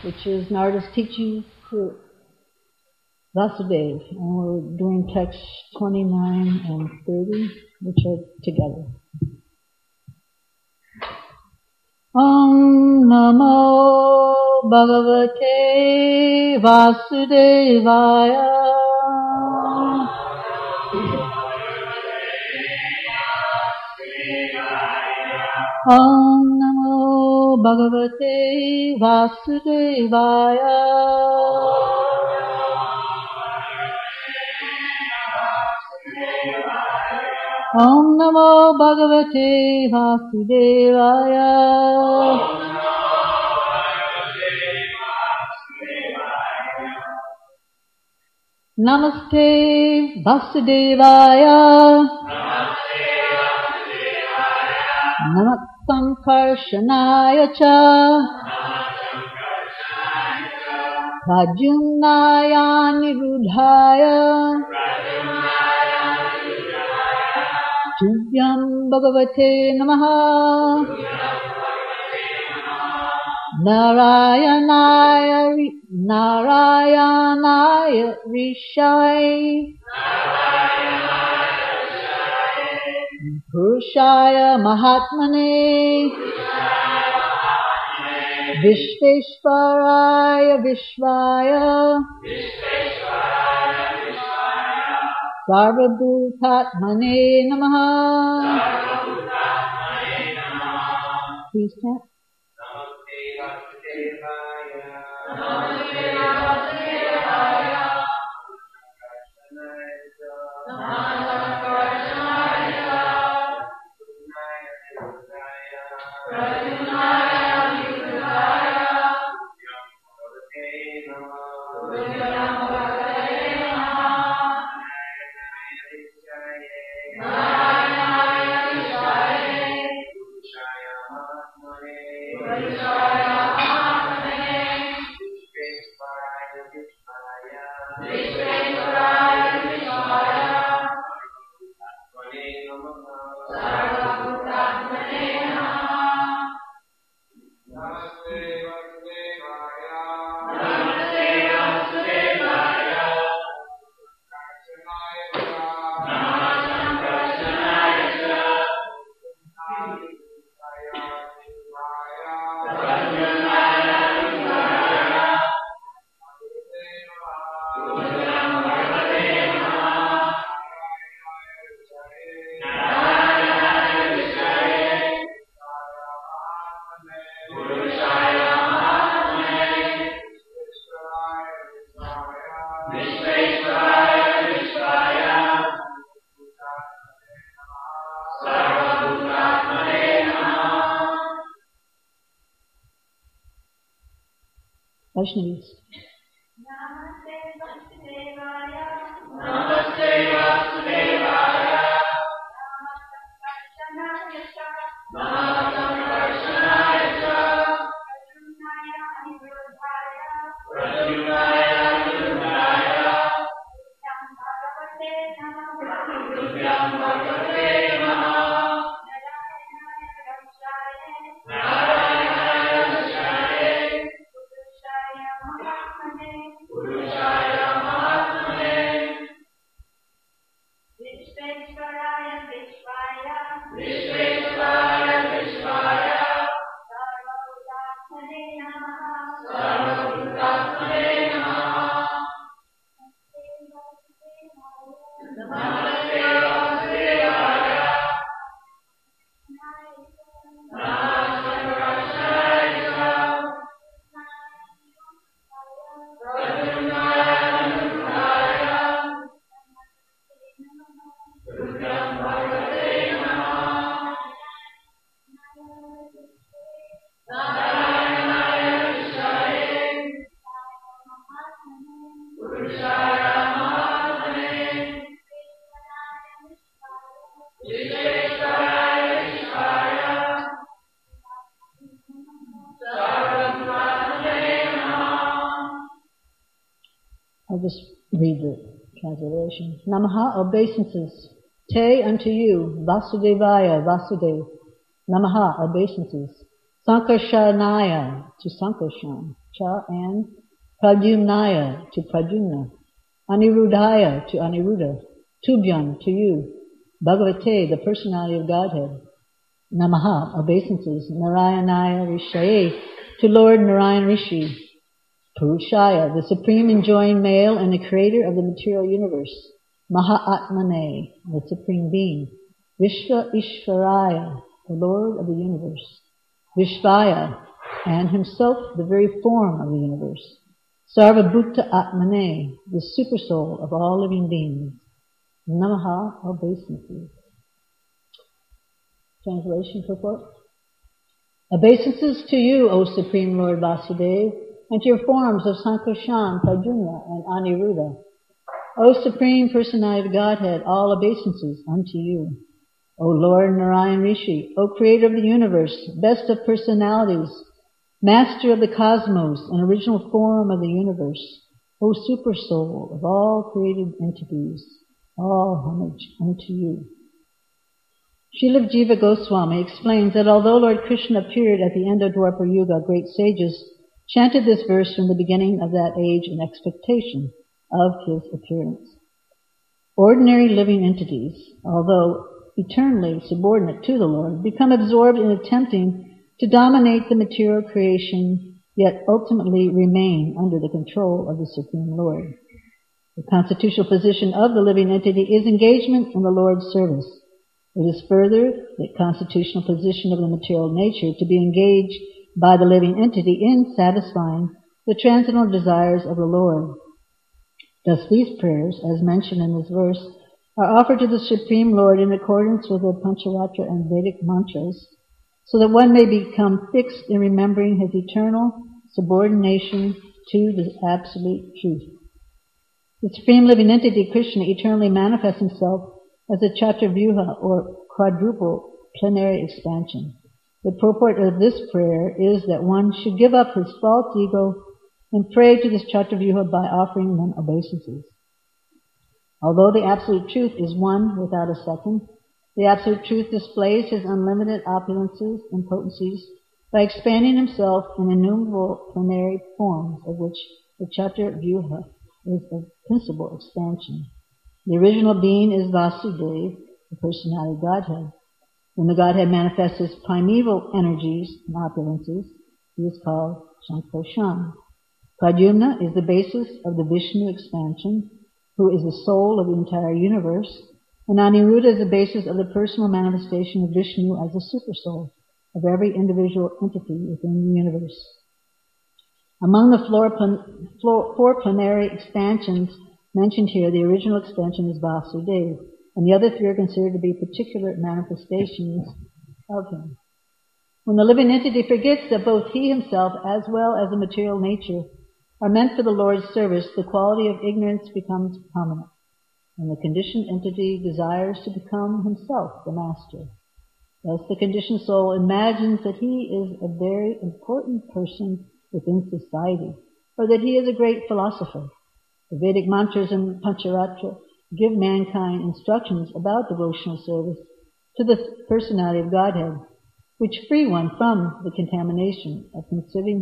which is Narada's teaching for Vasudeva. And we're doing texts 29 and 30, which are together. Om Namo Bhagavate Vasudevaya. Om Namo Bhagavate Vasudevaya. Om Namo Bhagavate Vasudevaya. Namaste Vasudevaya. Namastankarshanaya cha. Pradyumnaya nirudhaya. Tubhyam Bhagavate Namaha. Narayanaya Rishai. Purushaya Mahatmane. Vishveshvaraya Vishvaya. Sarvabhutatmane Namaha. Please chant. Vaishnavis. Namaste Vasudevaya. Namaste Vasudevaya. Namaste Vasudevaya. Namaste Vasudevaya. Pradyumnaya Nirudhaya. Tuvyam Bhagavate Namaha. Narayanaya Rishaya. Purushaya Mahatmane. Vishveshvaraya Vishvaya. Vishveshvaraya Vishvaya. Sarvabhutatmane Namaha. Sarvabhutatmane Namaha. Namaste Vasudevaya. I'll just read the translation. Namaha, obeisances. Te unto you, Vasudevaya, Vasudeva. Namaha, obeisances. Sankarshanaya, to Sankarshan. and Pradyumnaya to Pradyumna, Aniruddhaya to Aniruddha, Tubhyan to you, Bhagavate, the personality of Godhead, Namaha, obeisances, Narayanaya Rishaye, to Lord Narayan Rishi, Purushaya, the supreme enjoined male and the creator of the material universe, Mahatmane, the supreme being, Vishva Ishvaraya, the Lord of the universe, Vishvaya, and himself the very form of the universe, Sarvabhutta Atmane, the super soul of all living beings, Namaha, obeisances. Translation purport. Obeisances to you, O Supreme Lord Vasudeva, and to your forms of Sankarshan, Pradyumna, and Aniruddha. O Supreme Personality of Godhead, all obeisances unto you. O Lord Narayan Rishi, O Creator of the universe, best of personalities, Master of the cosmos and original form of the universe, O Super Soul of all created entities, all homage unto you. Srila Jiva Goswami explains that although Lord Krishna appeared at the end of Dwapara Yuga, great sages chanted this verse from the beginning of that age in expectation of his appearance. Ordinary living entities, although eternally subordinate to the Lord, become absorbed in attempting to dominate the material creation, yet ultimately remain under the control of the Supreme Lord. The constitutional position of the living entity is engagement in the Lord's service. It is further the constitutional position of the material nature to be engaged by the living entity in satisfying the transcendental desires of the Lord. Thus these prayers, as mentioned in this verse, are offered to the Supreme Lord in accordance with the Pancharatra and Vedic mantras, so that one may become fixed in remembering his eternal subordination to the absolute truth. The Supreme Living Entity, Krishna, eternally manifests himself as a Chaturvyuha, or quadruple plenary expansion. The purport of this prayer is that one should give up his false ego and pray to this Chaturvyuha by offering them obeisances. Although the Absolute Truth is one without a second, the Absolute Truth displays his unlimited opulences and potencies by expanding himself in innumerable plenary forms, of which the Chaturvyuha is a principal expansion. The original being is Vasudeva, the personality of Godhead. When the Godhead manifests his primeval energies and opulences, he is called Sankarshan. Pradyumna is the basis of the Vishnu expansion, who is the soul of the entire universe, and Aniruddha is the basis of the personal manifestation of Vishnu as the super soul of every individual entity within the universe. Among the four plenary expansions mentioned here, the original expansion is Vasudeva, and the other three are considered to be particular manifestations of him. When the living entity forgets that both he himself as well as the material nature are meant for the Lord's service, the quality of ignorance becomes prominent, and the conditioned entity desires to become himself the master. Thus the conditioned soul imagines that he is a very important person within society, or that he is a great philosopher. The Vedic mantras and Pancharatra give mankind instructions about devotional service to the personality of Godhead, which free one from the contamination of considering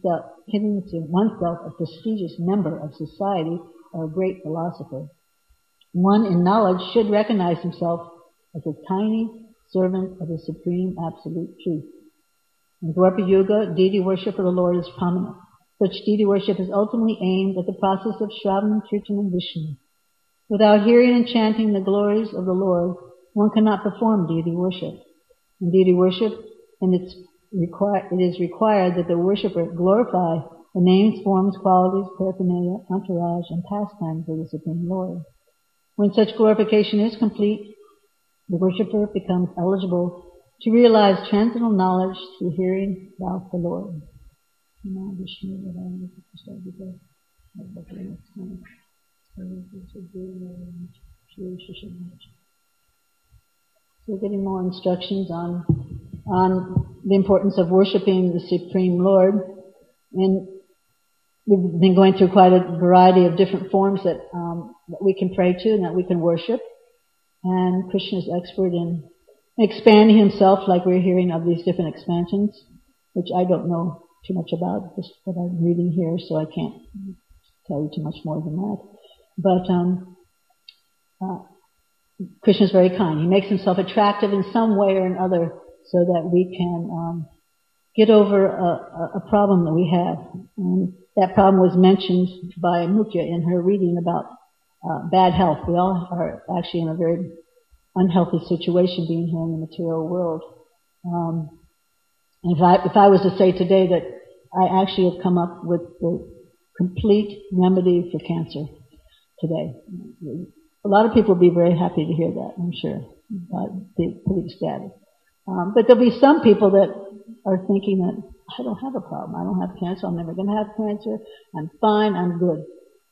oneself a prestigious member of society or a great philosopher. One in knowledge should recognize himself as a tiny servant of the Supreme Absolute Truth. In Dwapara Yuga, deity worship of the Lord is prominent. Such deity worship is ultimately aimed at the process of Shravan, Kirtan, and Vishnu. Without hearing and chanting the glories of the Lord, one cannot perform deity worship. In deity worship, it is required that the worshipper glorify the names, forms, qualities, paraphernalia, entourage, and pastimes of the Supreme Lord. When such glorification is complete, the worshipper becomes eligible to realize transcendental knowledge through hearing about the Lord. So we're getting more instructions on the importance of worshiping the Supreme Lord. And we've been going through quite a variety of different forms that we can pray to and that we can worship. And Krishna is expert in expanding himself, like we're hearing of these different expansions, which I don't know too much about just what I'm reading here, so I can't tell you too much more than that. But Krishna is very kind. He makes himself attractive in some way or another so that we can get over a problem that we have. And that problem was mentioned by Mukya in her reading about bad health. We all are actually in a very unhealthy situation being here in the material world. And if I was to say today that I actually have come up with the complete remedy for cancer today, a lot of people will be very happy to hear that, I'm sure. Be pretty ecstatic. But there'll be some people that are thinking that I don't have a problem. I don't have cancer. I'm never going to have cancer. I'm fine. I'm good.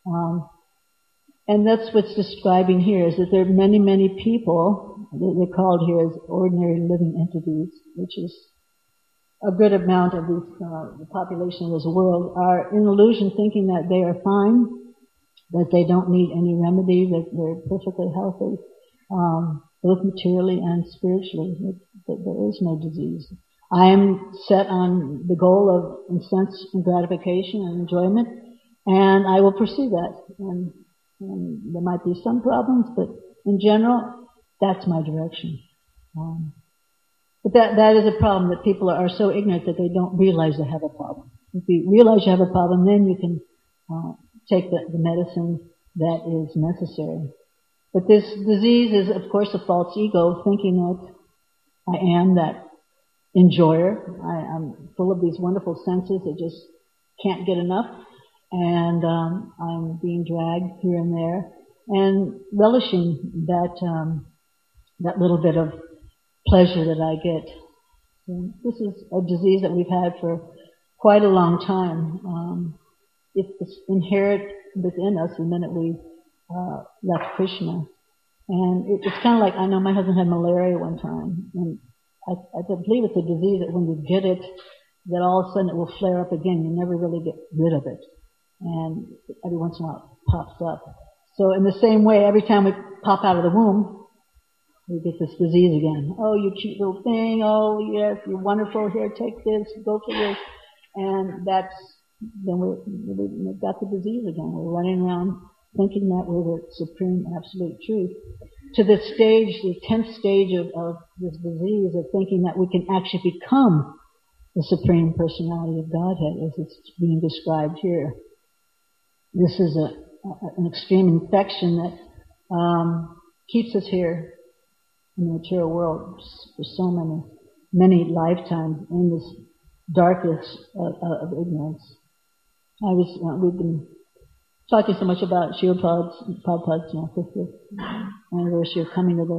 And that's what's describing here, is that there are many, many people, they're called here as ordinary living entities, which is a good amount of the population of this world, are in illusion thinking that they are fine, that they don't need any remedy, that they're perfectly healthy, both materially and spiritually, that there is no disease. I am set on the goal of sense gratification and enjoyment, and I will pursue that. And there might be some problems, but in general, that's my direction. But that is a problem, that people are so ignorant that they don't realize they have a problem. If you realize you have a problem, then you can take the medicine that is necessary. But this disease is, of course, a false ego, thinking that I am that enjoyer. I'm full of these wonderful senses that just can't get enough, and I'm being dragged here and there, and relishing that little bit of pleasure that I get. And this is a disease that we've had for quite a long time. It's inherent within us the minute we left Krishna. And it's kind of like, I know my husband had malaria one time, and I believe it's a disease that when you get it, that all of a sudden it will flare up again. You never really get rid of it. And every once in a while it pops up. So in the same way, every time we pop out of the womb, we get this disease again. Oh, you cute little thing. Oh, yes, you're wonderful. Here, take this. Go for this. And then we've got the disease again. We're running around thinking that we're the supreme absolute truth. To the stage, the 10th stage of this disease of thinking that we can actually become the Supreme Personality of Godhead, as it's being described here. This is an extreme infection that keeps us here in the material world for so many lifetimes in this darkness of ignorance. We've been talking so much about Srila Prabhupada's 50th anniversary of coming to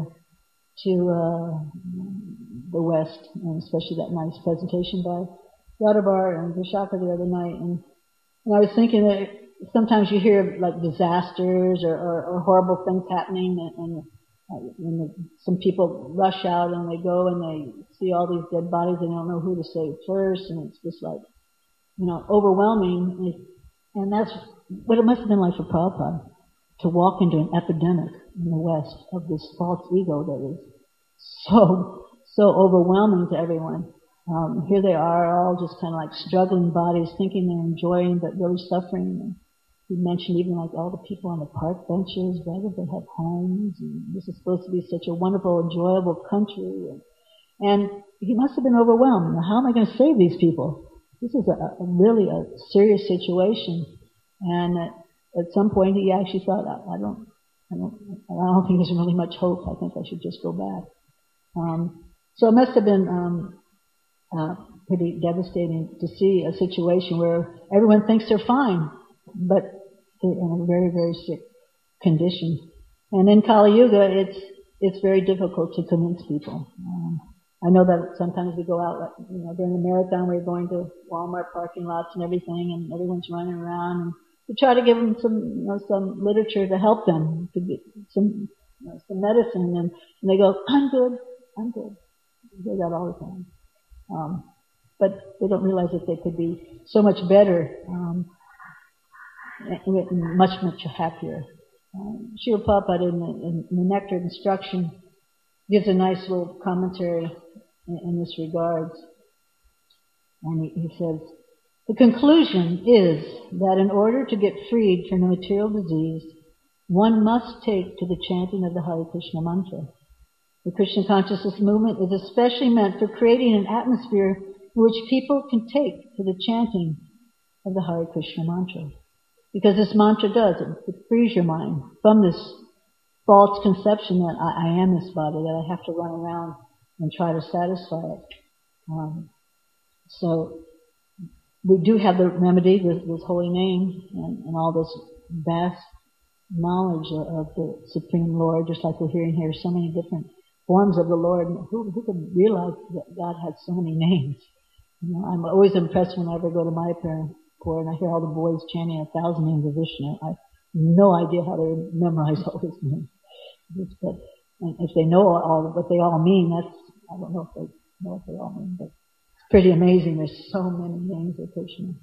the West, and especially that nice presentation by Radhabar and Vishaka the other night. And I was thinking that sometimes you hear like disasters or horrible things happening, and some people rush out and they go and they see all these dead bodies and they don't know who to save first, and it's just like, overwhelming. And that's what it must have been like for Prabhupada, to walk into an epidemic in the West of this false ego that is so overwhelming to everyone. Here they are, all just kind of like struggling bodies, thinking they're enjoying, but really suffering. And he mentioned even like all the people on the park benches, why would they have homes? And this is supposed to be such a wonderful, enjoyable country. And he must have been overwhelmed. Now, how am I going to save these people? This is really a serious situation. And at some point he actually thought, I don't think there's really much hope. I think I should just go back. So it must have been pretty devastating to see a situation where everyone thinks they're fine, but they're in a very, very sick condition. And in Kali Yuga, it's very difficult to convince people. I know that sometimes we go out, during the marathon, we're going to Walmart parking lots and everything, and everyone's running around, and we try to give them some literature to help them, to get some medicine, and they go, I'm good. We hear that all the time. But they don't realize that they could be so much better, much happier. Srila Prabhupada in the Nectar of Instruction gives a nice little commentary in this regards. And he says, The conclusion is that in order to get freed from the material disease, one must take to the chanting of the Hare Krishna mantra. The Krishna consciousness movement is especially meant for creating an atmosphere in which people can take to the chanting of the Hare Krishna mantra. Because this mantra does, it frees your mind from this false conception that I am this body, that I have to run around and try to satisfy it. So we do have the remedy, this holy name, and all this vast knowledge of the Supreme Lord, just like we're hearing here, so many different forms of the Lord. Who could realize that God had so many names? You know, I'm always impressed when I ever go to my parent corps and I hear all the boys chanting 1,000 names of Vishnu. I have no idea how they memorize all his names. But and if they know all what they all mean, I don't know if they know what they all mean, but it's pretty amazing. There's so many names of Krishna.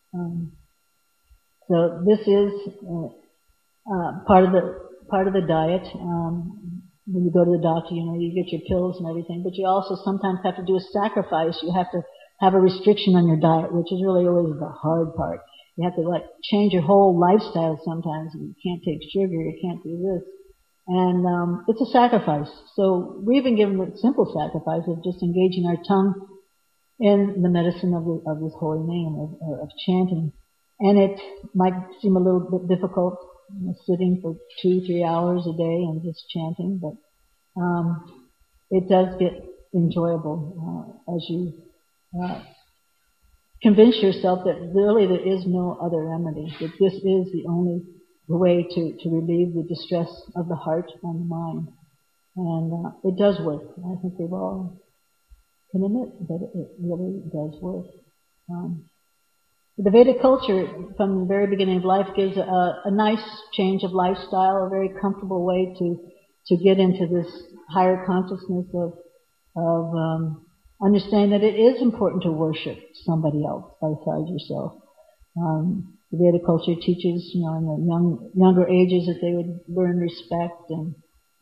So this is part of the diet. When you go to the doctor, you know, you get your pills and everything, but you also sometimes have to do a sacrifice. You have to have a restriction on your diet, which is really always the hard part. You have to change your whole lifestyle sometimes. You can't take sugar, you can't do this. And it's a sacrifice. So we've been given the simple sacrifice of just engaging our tongue in the medicine of this holy name, of chanting. And it might seem a little bit difficult, you know, sitting for 2-3 hours a day and just chanting, but it does get enjoyable as you convince yourself that really there is no other remedy, that this is the only way to relieve the distress of the heart and the mind. And it does work. I think we've all can admit that it really does work. The Vedic culture, from the very beginning of life, gives a nice change of lifestyle, a very comfortable way to get into this higher consciousness of understanding that it is important to worship somebody else besides yourself. The Vedic culture teaches, you know, in the younger ages that they would learn respect and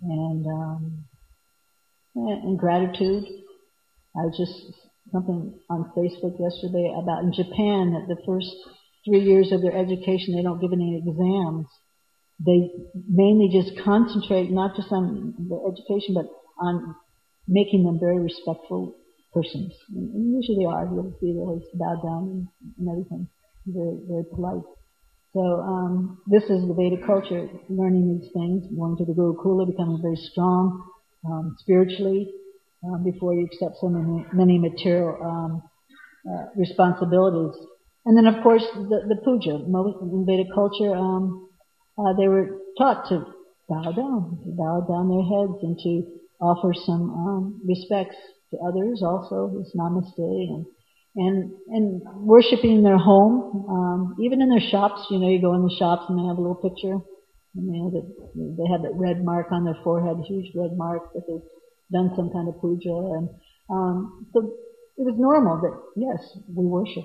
gratitude. I was just something on Facebook yesterday about in Japan that the first 3 years of their education they don't give any exams. They mainly just concentrate not just on the education but on making them very respectful persons. And usually they are. You'll see they always bow down and everything. Very, very polite. So this is the Vedic culture, learning these things, going to the Gurukula, becoming very strong spiritually before you accept so many material responsibilities. And then, of course, the puja. In Vedic culture, they were taught to bow down their heads and to offer some respects to others. Also, this namaste and worshiping in their home, even in their shops. You know, you go in the shops and they have a little picture, and they have that red mark on their forehead, a huge red mark that they've done some kind of puja, and so it was normal that yes, we worship.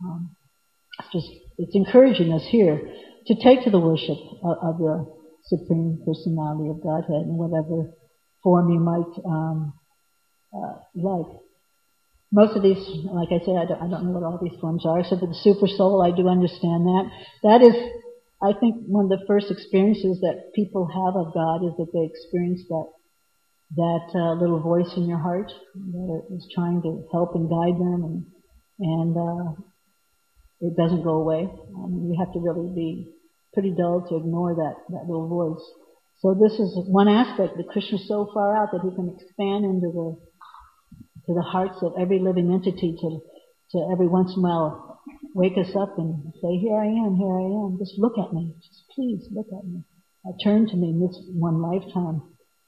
It's encouraging us here to take to the worship of the Supreme Personality of Godhead in whatever form you might like. Most of these, like I say, I don't know what all these forms are, except for the Super Soul. I do understand that. That is, I think, one of the first experiences that people have of God is that they experience that little voice in your heart that is trying to help and guide them, and it doesn't go away. You have to really be pretty dull to ignore that little voice. So this is one aspect that Krishna is so far out that he can expand into the hearts of every living entity to every once in a while wake us up and say, here I am, just look at me, just please look at me. Turn to me in this one lifetime.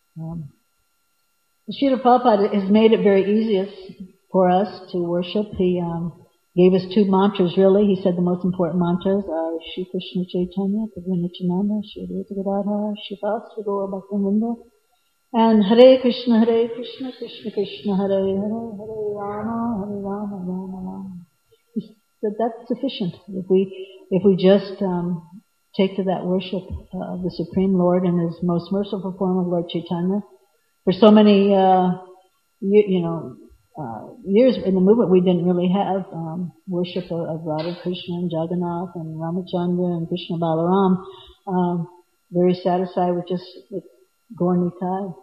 Srila Prabhupada has made it very easy for us to worship. He gave us 2 mantras really. He said the most important mantras are Shri Krishna Chaitanya, Prabhu Nityananda, Shri Advaita Gadadhara, Shri Vasudeva Gaura Bhaktivinoda, and Hare Krishna, Krishna Krishna, Hare Hare, Hare Rama, Rama Rama. That that's sufficient. If we just take to that worship of the Supreme Lord in His most merciful form of Lord Chaitanya. For so many, years in the movement, we didn't really have worship of Radha Krishna and Jagannath and Ramachandra and Krishna Balaram. Very satisfied with just with Gaur Nitai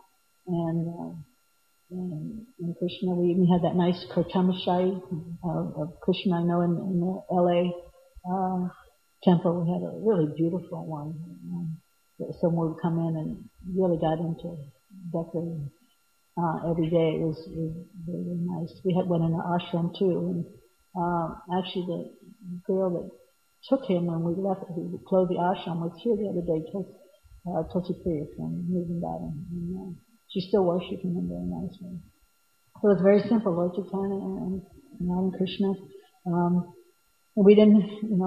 and Krishna. We even had that nice Kartamashai of Krishna, I know, in the L.A. Temple. We had a really beautiful one. Someone would come in and really got into decorating every day. It was very, very nice. We had one in our ashram too. And actually, the girl that took him when we left, we closed the ashram, was here the other day, Tulsi Priya from Newton. And she's still worshiping him very nicely. So it's very simple, Lord Chaitanya and Radha Krishna. And we didn't,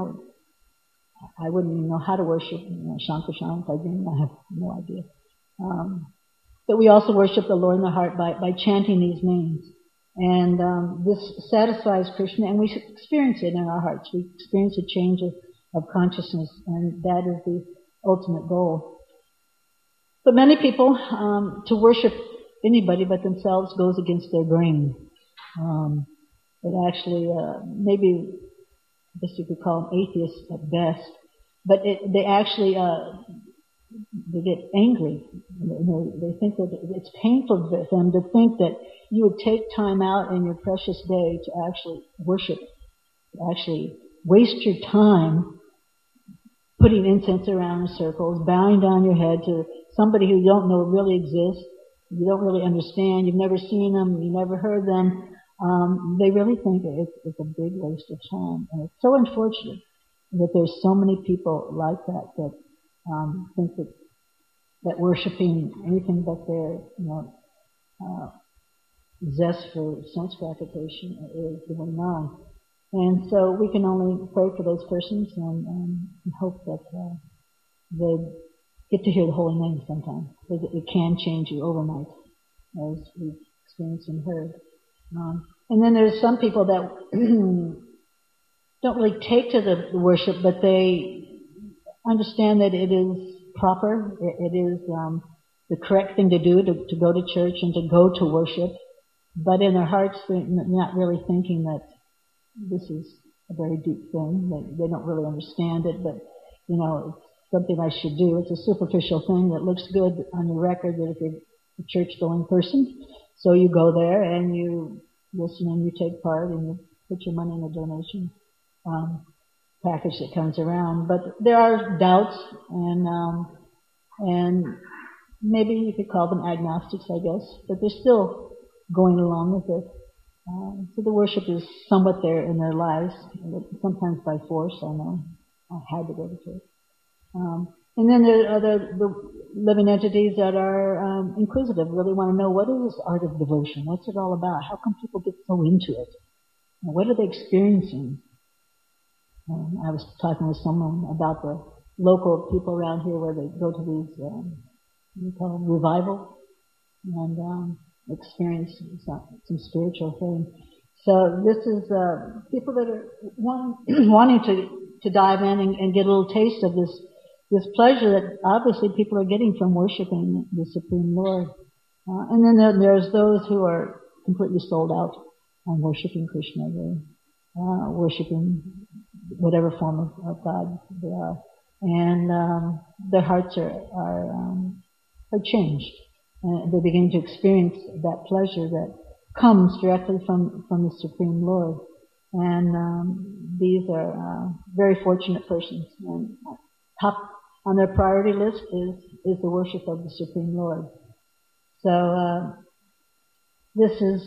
I wouldn't even know how to worship, Shankarshan, I have no idea. But we also worship the Lord in the heart by chanting these names. And this satisfies Krishna, and we experience it in our hearts. We experience a change of consciousness, and that is the ultimate goal. But many people, to worship anybody but themselves goes against their grain. It actually, maybe, I guess you could call them atheists at best, but they actually, they get angry. They think that it's painful for them to think that you would take time out in your precious day to actually worship, to actually waste your time putting incense around in circles, bowing down your head to somebody who you don't know really exists, you don't really understand, you've never seen them, you've never heard them. They really think that it's a big waste of time. And it's so unfortunate that there's so many people like that think that worshiping anything but their, zest for sense gratification is doing wrong. And so we can only pray for those persons and hope that they get to hear the holy name sometime, because it can change you overnight, as we've experienced and heard. And then there's some people that don't really take to the worship, but they understand that it is proper, it is the correct thing to do, to go to church and to go to worship, but in their hearts they're not really thinking that this is a very deep thing. They don't really understand it, but it's something I should do. It's a superficial thing that looks good on your record that if you're a church-going person, so you go there and you listen and you take part and you put your money in the donation package that comes around. But there are doubts and maybe you could call them agnostics, I guess, but they're still going along with it. So the worship is somewhat there in their lives, sometimes by force, I know. I had to go to church. And then there are the living entities that are inquisitive, really want to know, what is this art of devotion? What's it all about? How come people get so into it? What are they experiencing? I was talking with someone about the local people around here where they go to these, we call them revival, and experience some spiritual thing. So this is people that are wanting to dive in and get a little taste of this pleasure that obviously people are getting from worshiping the Supreme Lord. And then there's those who are completely sold out on worshiping Krishna. They're worshiping whatever form of God they are. And their hearts are changed. They begin to experience that pleasure that comes directly from the Supreme Lord. And these are very fortunate persons. And top on their priority list is the worship of the Supreme Lord. So this is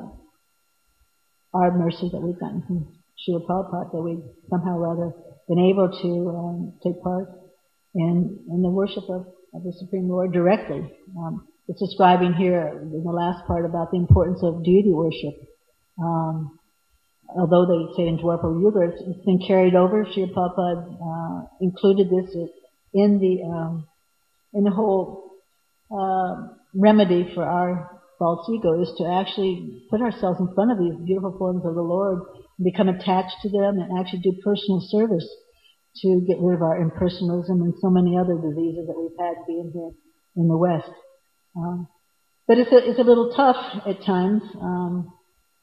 our mercy that we've gotten from Srila Prabhupada, that we've somehow or other been able to take part in the worship of the Supreme Lord directly. It's describing here in the last part about the importance of deity worship. Although they say in Dwapara Yuga it's been carried over, Srila Prabhupada included this in the whole remedy for our false ego, is to actually put ourselves in front of these beautiful forms of the Lord and become attached to them and actually do personal service to get rid of our impersonalism and so many other diseases that we've had being here in the West. But it's a little tough at times.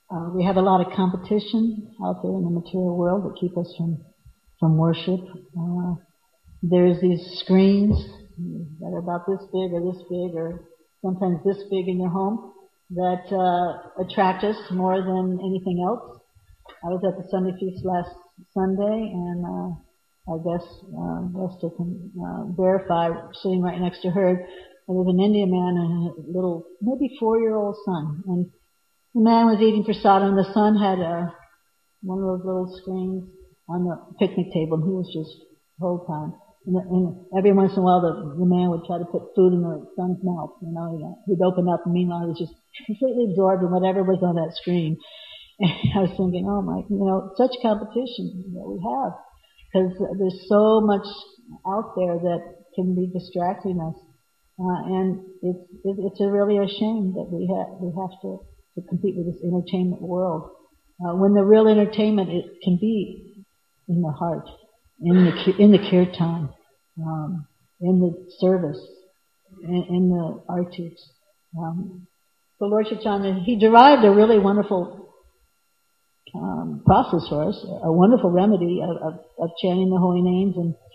We have a lot of competition out there in the material world that keep us from worship. There's these screens that are about this big or sometimes this big in your home that attract us more than anything else. I was at the Sunday Feast last Sunday, and I guess Vesta can verify, sitting right next to her, there was an Indian man and a little, maybe 4-year-old son. And the man was eating prasadam, and the son had one of those little screens on the picnic table, and he was just the whole time. And every once in a while, the man would try to put food in the son's mouth. He'd open up, and meanwhile, he was just completely absorbed in whatever was on that screen. And I was thinking, oh my, such competition that we have, because there's so much out there that can be distracting us, and it's really a shame that we have to compete with this entertainment world, when the real entertainment it can be in the heart, in the kirtan, in the service, in the artis. The Lord Chaitanya, he derived a really wonderful process for us, a wonderful remedy of chanting the holy names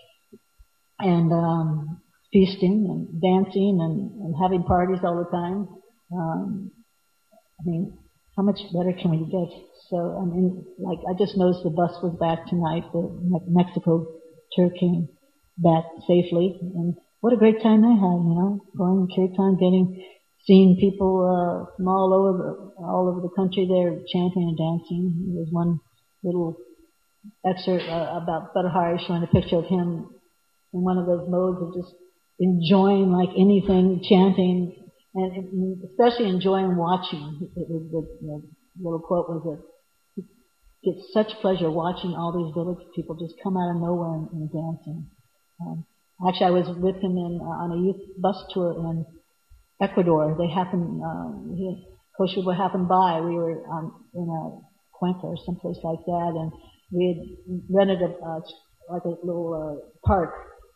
and feasting and dancing and having parties all the time. How much better can we get? So, I just noticed the bus was back tonight. The Mexico tour came back safely, and what a great time they had, going kirtan, seeing people from all over the country there chanting and dancing. There was one little excerpt about Bhattacharya showing a picture of him in one of those modes of just enjoying like anything, chanting, and especially enjoying watching. The little quote was that he gets such pleasure watching all these village people just come out of nowhere and dancing. Actually, I was with him on a youth bus tour in Ecuador. They happened, Koshiba happened by. We were in a Cuenca or someplace like that, and we had rented a little park,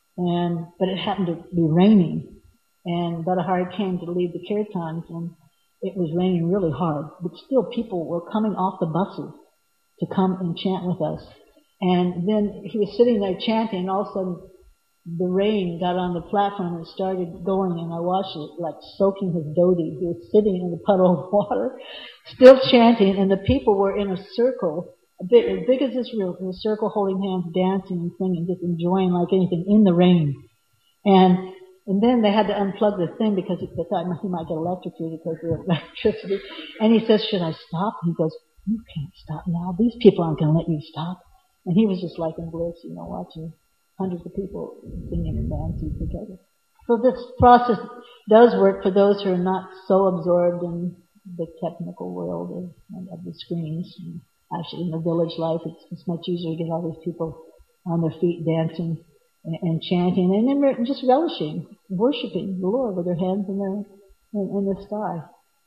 but it happened to be raining. And Bhattacharya came to lead the kirtans, and it was raining really hard. But still, people were coming off the buses to come and chant with us. And then he was sitting there chanting, and all of a sudden, the rain got on the platform and started going, and I watched it like soaking his dhoti. He was sitting in a puddle of water, still chanting, and the people were in a circle, as big as this room, in a circle, holding hands, dancing and singing, just enjoying like anything in the rain. And then they had to unplug the thing because they thought he might get electrocuted because of the electricity. And he says, "Should I stop?" And he goes, "You can't stop now. These people aren't going to let you stop." And he was just like in bliss, watching hundreds of people singing and dancing together. So this process does work for those who are not so absorbed in the technical world of the screens. And actually, in the village life, it's much easier to get all these people on their feet dancing and chanting, and then just relishing, worshiping the Lord with their hands in the sky.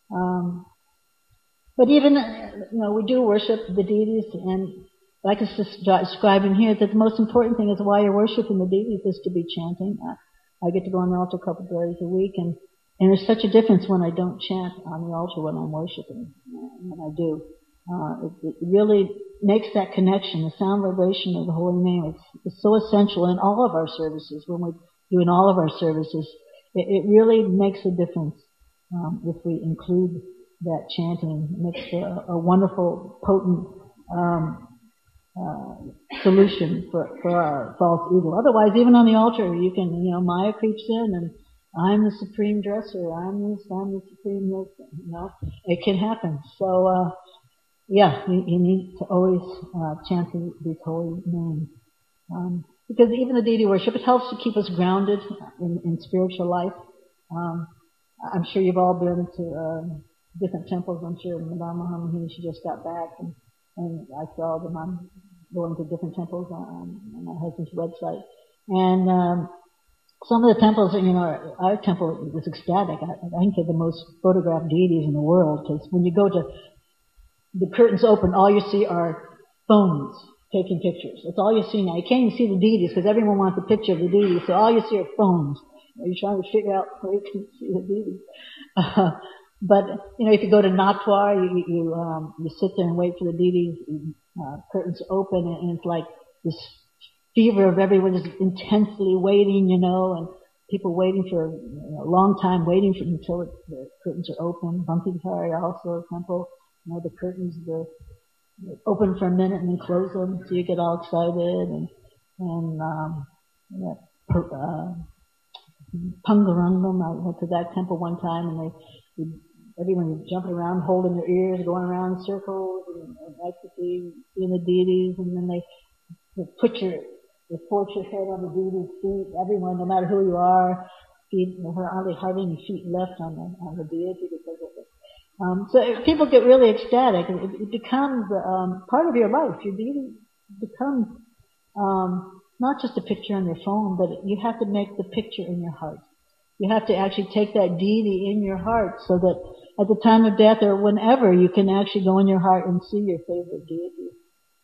But even, we do worship the deities, and like it's described in here, that the most important thing is while you're worshiping the deities is to be chanting. I get to go on the altar a couple of days a week, and there's such a difference when I don't chant on the altar when I'm worshiping, when I do. It really makes that connection, the sound vibration of the holy name. It's so essential in all of our services. When we're doing all of our services, it really makes a difference if we include that chanting. It makes a wonderful, potent solution for our false ego. Otherwise, even on the altar, you can, Maya creeps in and I'm the supreme dresser, I'm the supreme this, it can happen. So, you need to always chant these holy names. Because even the deity worship, it helps to keep us grounded in spiritual life. I'm sure you've all been to different temples. I'm sure Madame Mohammed, she just got back, and I saw them. I'm going to different temples on my husband's website. And some of the temples, our temple was ecstatic. I think they're the most photographed deities in the world, because when you go to the curtains open, all you see are phones taking pictures. That's all you see now. You can't even see the deities because everyone wants a picture of the deities, so all you see are phones. You're trying to figure out where you can see the deities. But if you go to Natwar, you sit there and wait for the deities. Curtains open, and it's like this fever of everyone is intensely waiting, and people waiting for a long time, waiting until the curtains are open. Bhakti Vihari also, temple, the curtains they're open for a minute and then close them, so you get all excited. Pangarangam, I went to that temple one time, and everyone was jumping around, holding their ears, going around in circles, and like to see the deities, and then they put your head on the deity's feet. Everyone, no matter who you are, feet, hardly any feet left on the deity because of it. So people get really ecstatic. It becomes part of your life. Your deity becomes not just a picture on your phone, but you have to make the picture in your heart. You have to actually take that deity in your heart so that at the time of death or whenever you can actually go in your heart and see your favorite deity.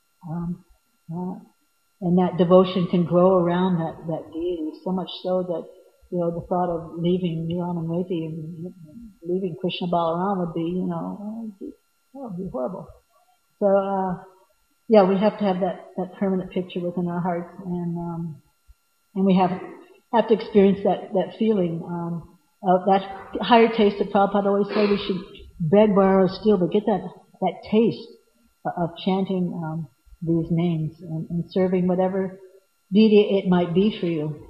And that devotion can grow around that deity, so much so that, the thought of leaving Niramanreti and leaving Krishna Balaram would be, would be horrible. So, we have to have that permanent picture within our hearts, and we have to experience that feeling, of that higher taste that Prabhupada always said we should beg, borrow, steal, but get that taste of chanting, these names and serving whatever deity it might be for you.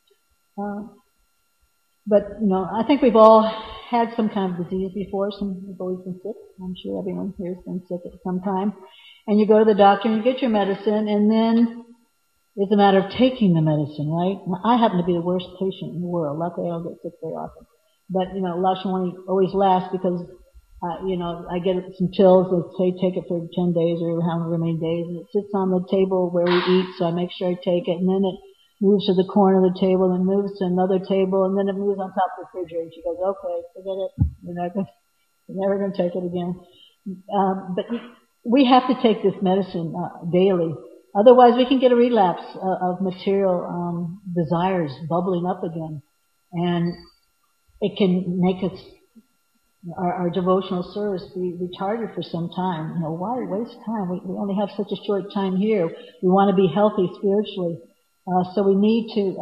But I think we've all had some kind of disease before. Some have always been sick. I'm sure everyone here has been sick at some time. And you go to the doctor and you get your medicine, and then it's a matter of taking the medicine, right? Now, I happen to be the worst patient in the world. Luckily, I don't get sick very often. But Lakshmani always laughs because I get some pills that say take it for 10 days or however many days, and it sits on the table where we eat, so I make sure I take it, and then it moves to the corner of the table, and moves to another table, and then it moves on top of the refrigerator. She goes, okay, forget it. You're never going to take it again. But we have to take this medicine daily. Otherwise, we can get a relapse of material desires bubbling up again. And it can make us, our devotional service, be retarded for some time. Why waste time? We only have such a short time here. We want to be healthy spiritually. So we need to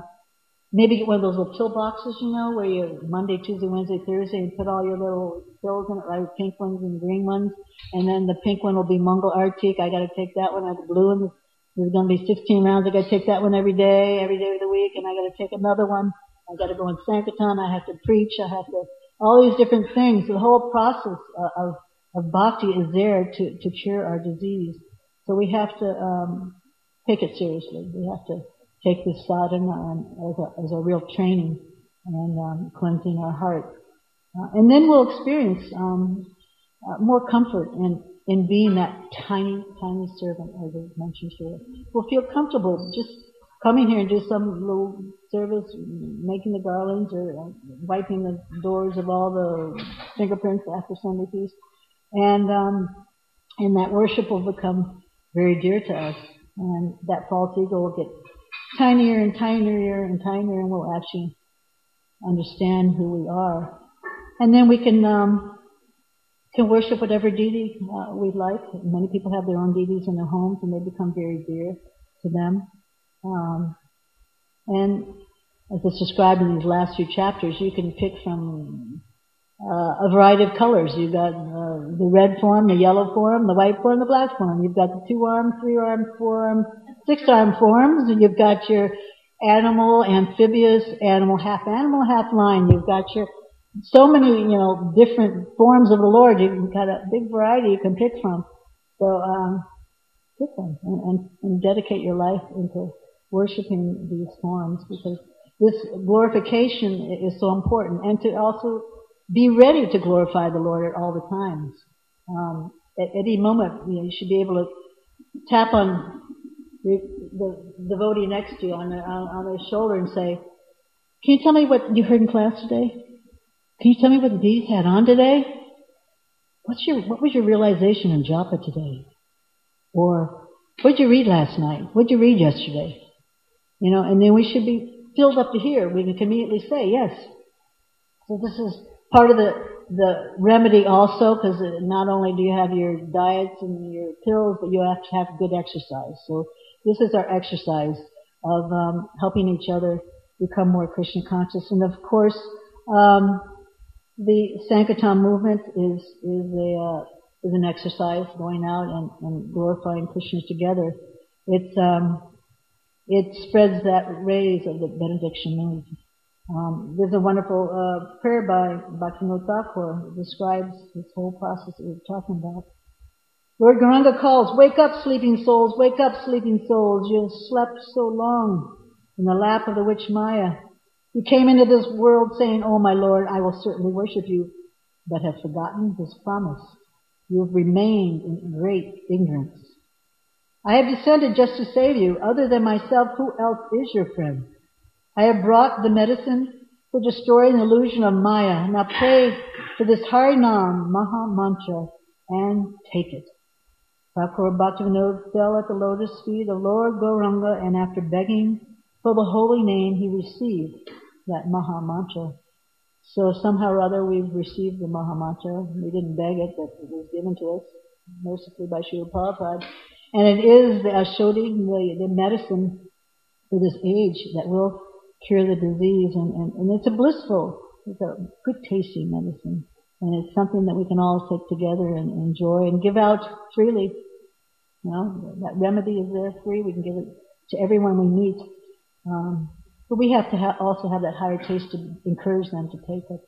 maybe get one of those little pill boxes, where you Monday, Tuesday, Wednesday, Thursday, and put all your little pills in it, right? Pink ones and green ones. And then the pink one will be Mangal Artik. I got to take that one. The blue one, there's going to be 16 rounds. I got to take that one every day of the week. And I got to take another one. I got to go in Sankirtan. I have to preach. I have to, all these different things. The whole process of bhakti is there to cure our disease. So we have to take it seriously. We have to take this sadhana as a real training and cleansing our heart. And then we'll experience more comfort in being that tiny, tiny servant, as I mentioned here. We'll feel comfortable just coming here and do some little service, making the garlands or wiping the doors of all the fingerprints after Sunday feast. And that worship will become very dear to us. And that false ego will get tinier and tinier and tinier, and we'll actually understand who we are. And then we can worship whatever deity we like. Many people have their own deities in their homes, and they become very dear to them. And as it's described in these last few chapters, you can pick from a variety of colors. You've got the red form, the yellow form, the white form, the black form. You've got the 2-arm, 3-arm, 4-arm, 6-arm forms. And you've got your animal, amphibious, animal, half line. You've got your so many, different forms of the Lord. You've got a big variety you can pick from. So pick them and dedicate your life into worshiping these forms, because this glorification is so important, and to also be ready to glorify the Lord at all the times. At any moment, you should be able to tap on the devotee next to you on their shoulder and say, "Can you tell me what you heard in class today? Can you tell me what the deities had on today? What was your realization in japa today? Or what did you read last night? What did you read yesterday?" And then we should be filled up to here. We can immediately say, yes. So this is part of the the remedy also, because not only do you have your diets and your pills, but you have to have good exercise. So this is our exercise of helping each other become more Krishna conscious. And of course, the Sankirtan movement is an exercise, going out and glorifying Krishna together. It spreads that rays of the benediction mood. There's a wonderful prayer by Bhaktivinoda Thakur that describes this whole process that we're talking about. Lord Gauranga calls, "Wake up, sleeping souls, wake up, sleeping souls. You have slept so long in the lap of the witch Maya. You came into this world saying, 'Oh my Lord, I will certainly worship you,' but have forgotten this promise. You have remained in great ignorance. I have descended just to save you. Other than myself, who else is your friend? I have brought the medicine for destroying the illusion of Maya. Now pray for this Harinam Maha Mantra and take it." Thakur Bhaktivinoda fell at the lotus feet of Lord Gauranga, and after begging for the holy name, he received that Maha Mantra. So somehow or other we've received the Maha Mantra. We didn't beg it, but it was given to us mercifully by Srila Prabhupada. And it is the Ashodi, the medicine for this age that will cure the disease. And it's a blissful, it's a good tasting medicine. And it's something that we can all take together and enjoy and give out freely. You know, that remedy is there free. We can give it to everyone we meet. But we have to also have that higher taste to encourage them to take it.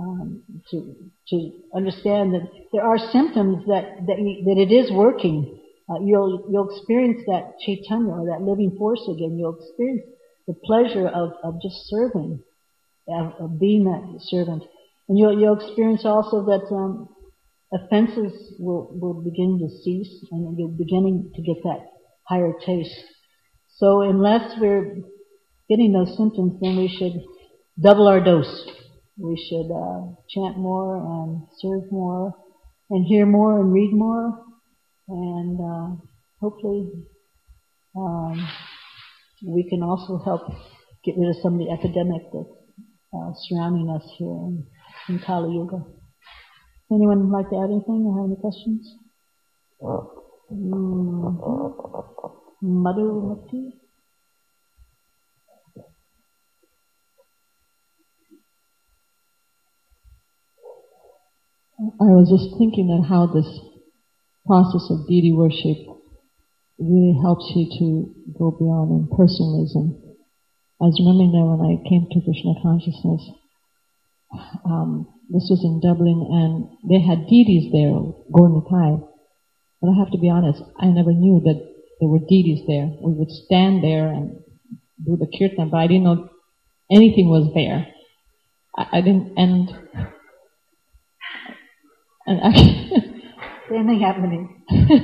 To understand that there are symptoms that it is working. You'll experience that chaitanya, or that living force again. You'll experience the pleasure of just serving, of being that servant. And you'll experience also that offenses will begin to cease, and you're beginning to get that higher taste. So unless we're getting those symptoms, then we should double our dose. We should chant more and serve more and hear more and read more, and hopefully we can also help get rid of some of the epidemic that's surrounding us here in Kali Yuga. Anyone like to add anything or have any questions? Madhumati? I was just thinking that how this process of deity worship really helps you to go beyond impersonalism. I was remembering that when I came to Krishna consciousness, this was in Dublin, and they had deities there, Gaur Nitai. But I have to be honest, I never knew that there were deities there. We would stand there and do the kirtan, but I didn't know anything was there. I didn't, and actually same thing happened to me.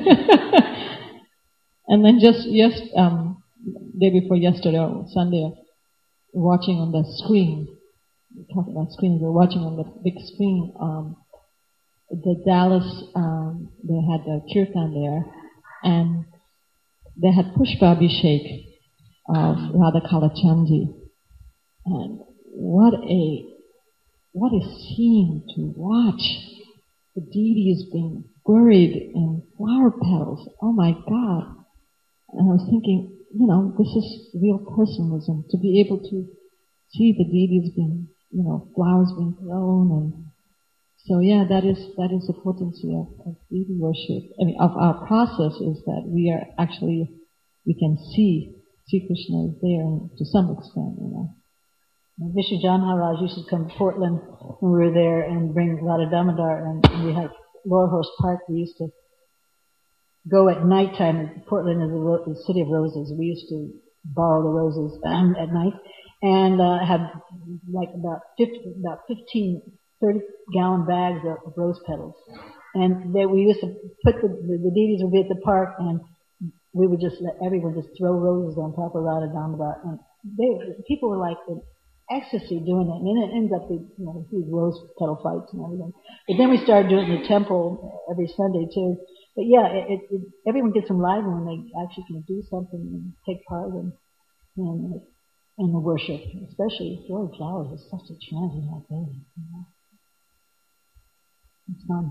And then just day before yesterday, or Sunday, watching on the screen, talking about screens, we're watching on the big screen, the Dallas, they had the kirtan there, and they had Pushpa Abhishek of Radha Kalachandji. And what a scene to watch. The deity is being buried in flower petals. Oh my God. And I was thinking, this is real personalism, to be able to see the deities being, flowers being thrown. And so yeah, that is the potency of deity worship. I mean, of our process, is that we can see Krishna is there, and to some extent, Vishnu Maharaj used to come to Portland when we were there and bring Radha Damodar, and we had Lower Horse Park. We used to go at nighttime. Portland is the city of roses. We used to borrow the roses at night and have like about 15, 30-gallon bags of rose petals. And we used to put the deities would be at the park, and we would just let everyone just throw roses on top of Radha Damodar. And people were like in ecstasy doing it. And then it ends up with huge rose petal fights and everything. But then we started doing it in the temple every Sunday too. But yeah, everyone gets enlivened when they actually can do something and take part in the worship, especially throwing flowers. It's such a challenging thing. It's fun.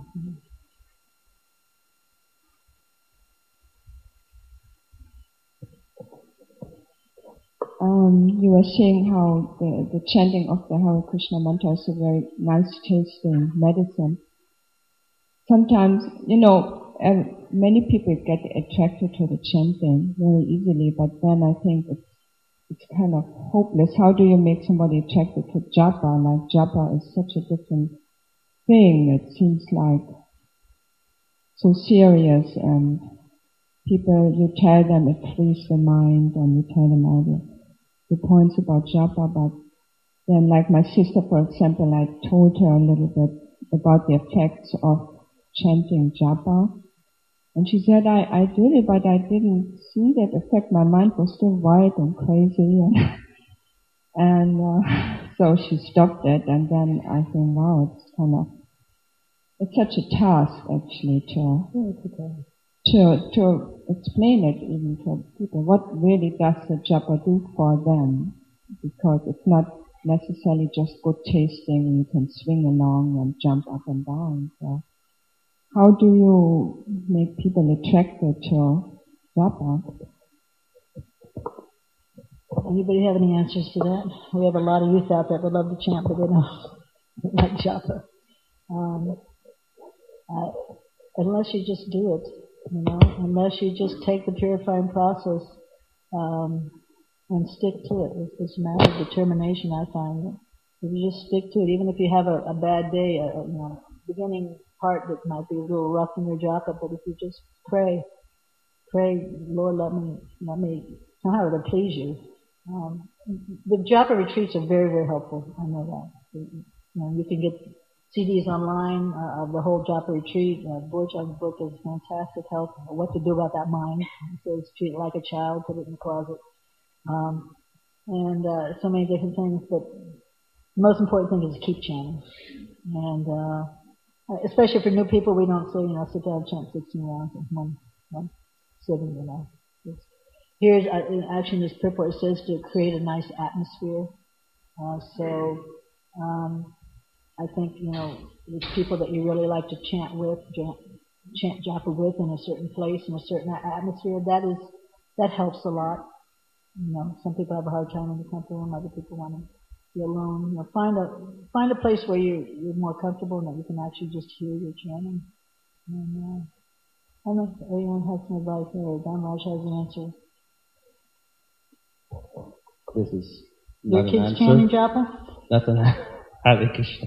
You were saying how the chanting of the Hare Krishna mantra is a very nice tasting medicine. Sometimes, many people get attracted to the chanting very easily, but then I think it's kind of hopeless. How do you make somebody attracted to japa? Like japa is such a different thing. It seems like so serious, and people, you tell them it frees the mind, and you tell them all the points about japa, but then, like my sister, for example, I told her a little bit about the effects of chanting japa, and she said, I did it, but I didn't see that effect. My mind was still wild and crazy, and so she stopped it, and then I think, wow, it's such a task actually to explain it even to people. What really does the japa do for them? Because it's not necessarily just good tasting and you can swing along and jump up and down. So how do you make people attracted to japa? Anybody have any answers to that? We have a lot of youth out there that love to chant, but they don't like japa. Unless you just do it, unless you just take the purifying process and stick to it. It's a matter of determination, I find. If you just stick to it, even if you have a bad day, beginning part that might be a little rough in your japa, but if you just pray, Lord, let me somehow to please you. The japa retreats are very, very helpful. I know that. You can get CDs online of the whole japa retreat. Borjang's book is fantastic help. What to do about that mind. It says treat it like a child, put it in the closet. And so many different things, but the most important thing is to keep chanting. And especially for new people, we don't say, sit down and chant 16 rounds in one sitting, Here's, actually in this purport, it says to create a nice atmosphere. I think, with people that you really like to chant with, chant japa with in a certain place, in a certain atmosphere, that helps a lot. Some people have a hard time in the temple room, other people want to be alone. Find a place where you're more comfortable and that you can actually just hear your chanting. And I don't know if anyone has some advice here. Dhamraj has an answer. This is your kids chanting japa? That's an Hare Krishna.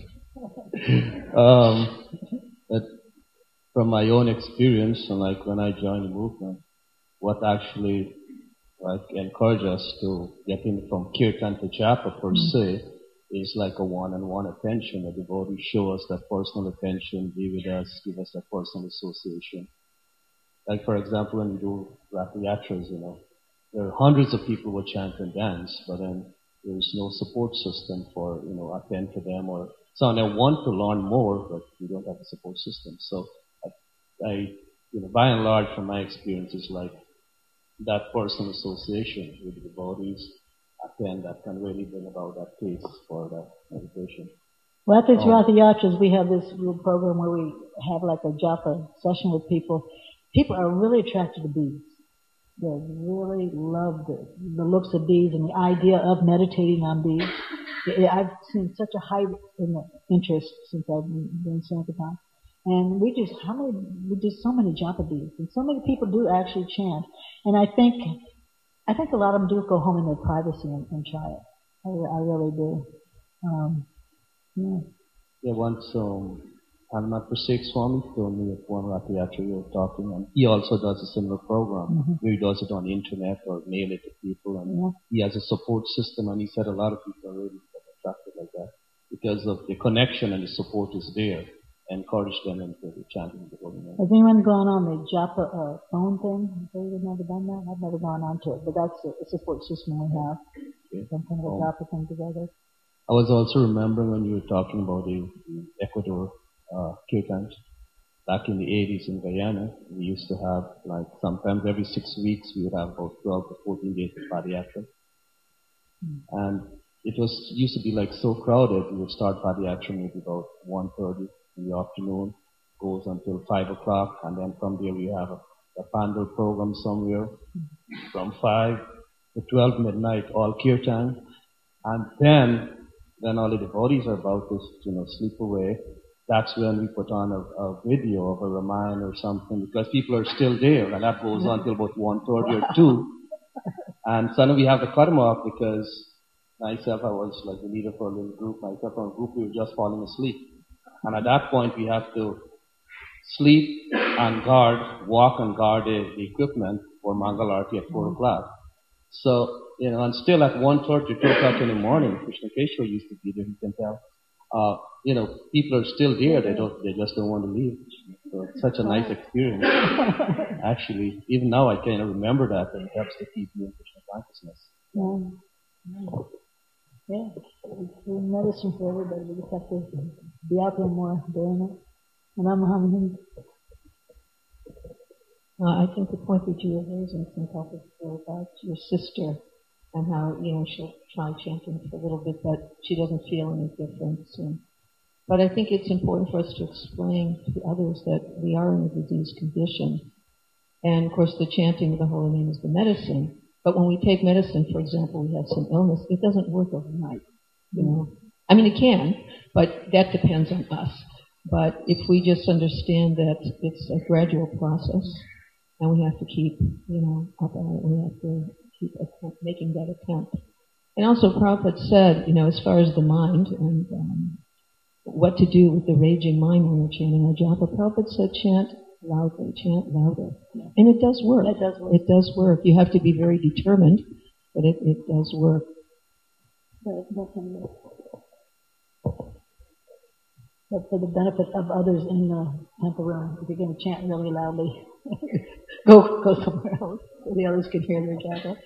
But from my own experience, and like when I joined the movement, what actually encouraged us to get in from kirtan to japa per se is like a one-on-one attention. The devotees show us that personal attention, be with us, give us that personal association. Like for example, when we do Ratha Yatras, there are hundreds of people who chant and dance, but then there is no support system for, attend to them or so on. I want to learn more, but we don't have a support system. So I by and large from my experience is like that personal association with the devotees, attend, that can really bring about that taste for that meditation. Well, at the Ratha Yatras, we have this little program where we have like a japa session with people. People are really attracted to beads. They really love the looks of beads and the idea of meditating on beads. I've seen such a high interest since I've been doing Sankirtan. And we do so many japa beads, and so many people do actually chant. And I think a lot of them do go home in their privacy and try it. I really do. Yeah, once Hanumat Prasek Swami told me at one Ratha Yatra we were talking, and he also does a similar program. Where he does it on the internet or mail it to people, and he has a support system, and he said a lot of people are really attracted like that because of the connection and the support is there. Encourage them into the chanting of the Holy Name. Has anyone gone on the japa phone thing? Has anyone ever done that? I've never gone on to it, but that's a support system we have. Some kind of a japa thing together. I was also remembering when you were talking about the Ecuador kirtans. Back in the 80s in Guyana, we used to have like sometimes every 6 weeks we would have about 12 to 14 days of Padayatra. And it used to be like so crowded, we would start Padayatra maybe about 1:30. in the afternoon, goes until 5 o'clock, and then from there we have a Pandal program somewhere from 5 to 12 midnight, all kirtan. And then, when all the devotees are about to, sleep away, that's when we put on a video of a Ramayana or something, because people are still there, and that goes on till about 1:30 or 2. And suddenly we have the cut them off because myself, I was like the leader for a little group. Myself and a group, we were just falling asleep. And at that point, we have to sleep and guard, walk and guard the equipment for Mangal Arati at 4 o'clock. So, and still at 1:30 to 2 o'clock in the morning, Krishna Keshwar used to be there, you can tell. People are still there, they just don't want to leave. So it's such a nice experience. Actually, even now I kind of remember that, and it helps to keep me in Krishna consciousness. Yeah, it's medicine for everybody. We just have to be out there more doing it. And I'm having I think the point that you were raising, Sankalpa, about your sister and how, she'll try chanting for a little bit, but she doesn't feel any difference. But I think it's important for us to explain to others that we are in a disease condition. And of course the chanting of the holy name is the medicine. But when we take medicine, for example, we have some illness, it doesn't work overnight, I mean, it can, but that depends on us. But if we just understand that it's a gradual process, and we have to keep, up at it, we have to keep making that attempt. And also Prabhupada said, as far as the mind and what to do with the raging mind when we're chanting our japa, Prabhupada said chant loudly, chant louder. Yeah. And it does work. It does work. It does work. You have to be very determined, but it does work. But for the benefit of others in the temple room, if you're going to chant really loudly, go somewhere else so the others can hear their japa.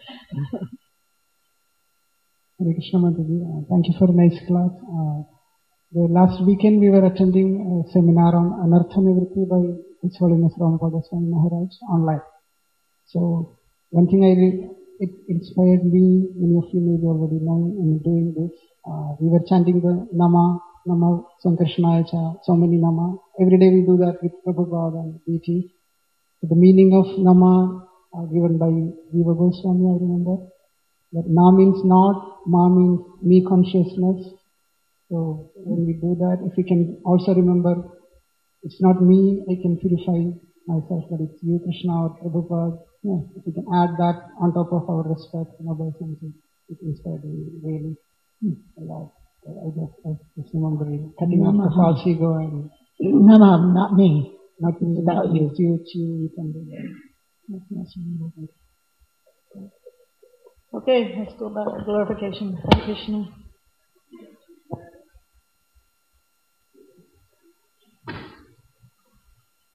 Hare Krishna Mataji, thank you for a nice class. The last weekend we were attending a seminar on Anartha Nivritti by His Holiness Ramapada Swami Maharaj online. So one thing it inspired me, many of you maybe already know in doing this. We were chanting the Nama Sankarshanaya Cha, so many Nama. Every day we do that with Prabhupada and DT. The meaning of Nama given by Jiva Goswami, I remember. That Na means not, Ma means me consciousness. So when we do that, if we can also remember, it's not me, I can purify myself, but it's you, Krishna or Prabhupada. Yeah, if we can add that on top of our respect and obeisance, it inspired me really a lot. I just remember cutting off the false ego and No, not me. Not me, about you. It's you can do that. Okay, let's go back to glorification. Hare Krishna.